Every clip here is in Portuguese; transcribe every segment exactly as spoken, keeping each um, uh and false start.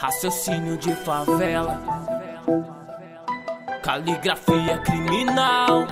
Raciocínio de favela, caligrafia criminal,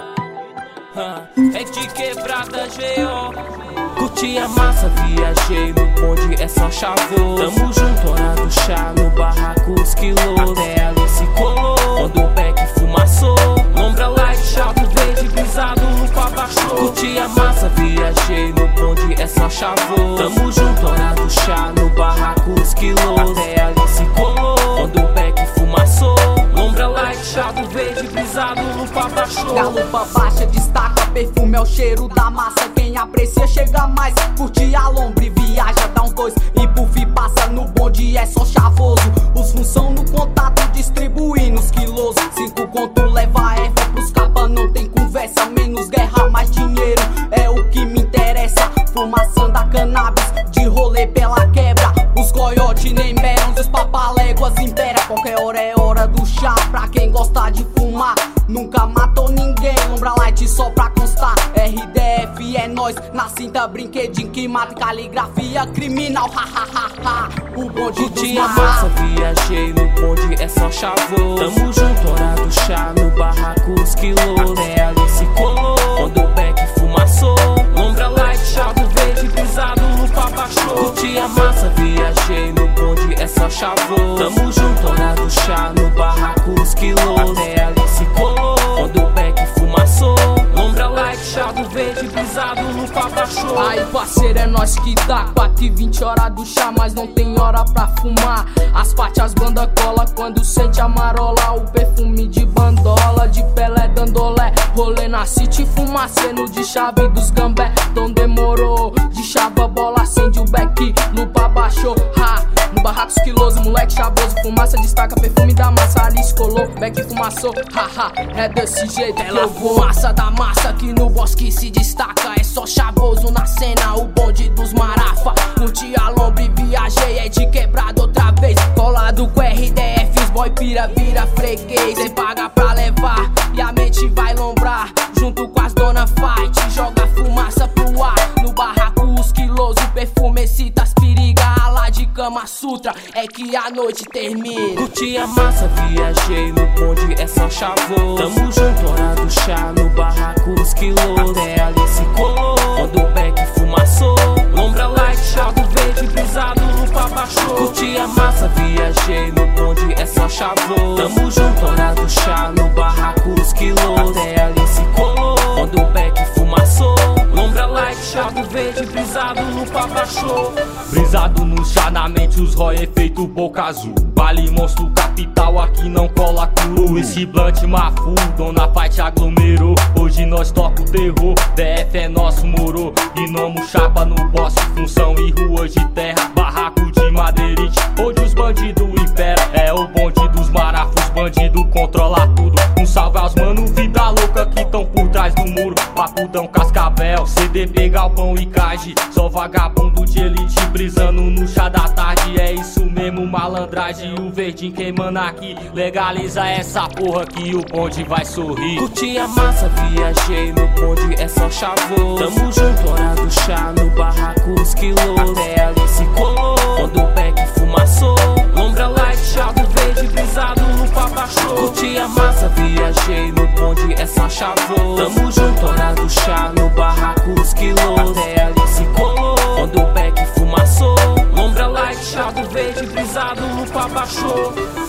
é de quebrada G O. Curti a massa, viajei no bonde, é só chavô. Tamo junto, hora do chá, no barraco os quilos. Até ali se colou, quando o beck fumaçou. Lombra light, chato verde, brisado, lupa baixou. Curti a massa, viajei no bonde, é só chavô. Tamo junto, hora do chá, no barraco os quilos. Até ali se colou, quando o beck fumaçou. Lombra light, chato verde, brisado, lupa baixou. Da lupa baixa destaca, perfume é o cheiro da massa. Quem aprecia chega mais, curte a lombre, viaja, dá uns dois e puff passa no bonde, é só chavoso. Os função no contato, distribuindo os quilos. Cinco conto leva erva pros capa, não tem conversa. Menos guerra, mais dinheiro, é o que me interessa. Fumação da cannabis, de rolê pela quebra. Os coiote nem meram, os papaléguas impera. Qualquer hora é hora do chá, pra quem gosta de fumar. Nunca matou ninguém, lombra light só pra constar. R D F é nós, na cinta brinquedinho que mata. Caligrafia criminal, ha ha ha ha. O bonde dos Curti a massa, viajei no bonde, é só chavô. Tamo junto, hora do chá, no barraco os quilos. Até ali se colou, quando o beck fumaçou. Lombra light, chato verde, brisado, lupa baixou. Curti a massa, viajei no bonde, é só chavô. Tamo junto, hora do chá, no barraco os quilos. Até ali se colou, quando o beck fumaçou. Lombra light, chato verde, brisado, lupa baixou. Aí parceiro, é nós que dá quatro e vinte hora do chá, mas não tem hora pra fumar. As partes as banda cola quando sente a marola. O perfume de bandola, de Pelé dandolé. Rolê na city, fumaceno de chave dos gambé. Então demorou, de chava bola, acende o beck, lupa baixou. Ha, no barraco esquiloso, moleque chavoso. Fumaça destaca, perfume da massa, ali escolou. Beck fumaçou, haha, é desse jeito. Ela fumaça da massa que no bosque se destaca. É só chavoso na cena, o bonde dos marafa. Curti a lombre, viajei, é de quebrada outra vez. Colado com R D F, os boy pira, vira freguês. Cê paga pra levar e a mente vai lombrar. Junto com as dona fight, joga fumaça pro ar. No barraco os quilos, o perfume excita as periga. Lá de Kama Sutra, é que a noite termina. Curti a massa, viajei no bonde, é só chavô. Tamo junto, hora do chá, no barraco os quilos. Até ali se colou, quando o beck fumaçou. Lombra light, chato verde, brisado, lupa baixou. Curti a massa, viajei no bonde, é só chavô. Tamo junto, hora do chá, no barraco os quilos. Até ali se colou, quando o beck fumaçou. Lombra light, chato verde, brisado, lupa baixou. Brisado no chá, na mente os rói, efeito boca azul. Vale monstro capital, aqui não cola curu. Esse blunt mafu, dona fight aglomerou. Hoje nós toca o terror, D F é nosso moro. Gnomo chapa no bosque, função e ruas de terra. Barraco de madeirite, onde os bandidos impera. É o bonde dos marafos, bandido controla tudo. Um salve aos mano, vida louca que tão por trás do muro. Papudão, cascavel, C D P, galpão e cage. Só vagabundo de elite, brisando no chá da tarde. É isso mesmo, malandragem, o verdinho queimando aqui. Legaliza essa porra que o bonde vai sorrir. Curti a massa, viajei no bonde, é só chavô. Tamo junto, hora do chá, no barraco os quilos. Até ali se colou, quando o beck fumaçou. Lombra light, chato verde, brisado, lupa baixou. Curti a massa, viajei no bonde, é só chavô. Tamo junto, hora do chá, no barraco os quilos. Até ali se colou, quando o beck fumaçou. Lombra light, chato verde, brisado, lupa baixou.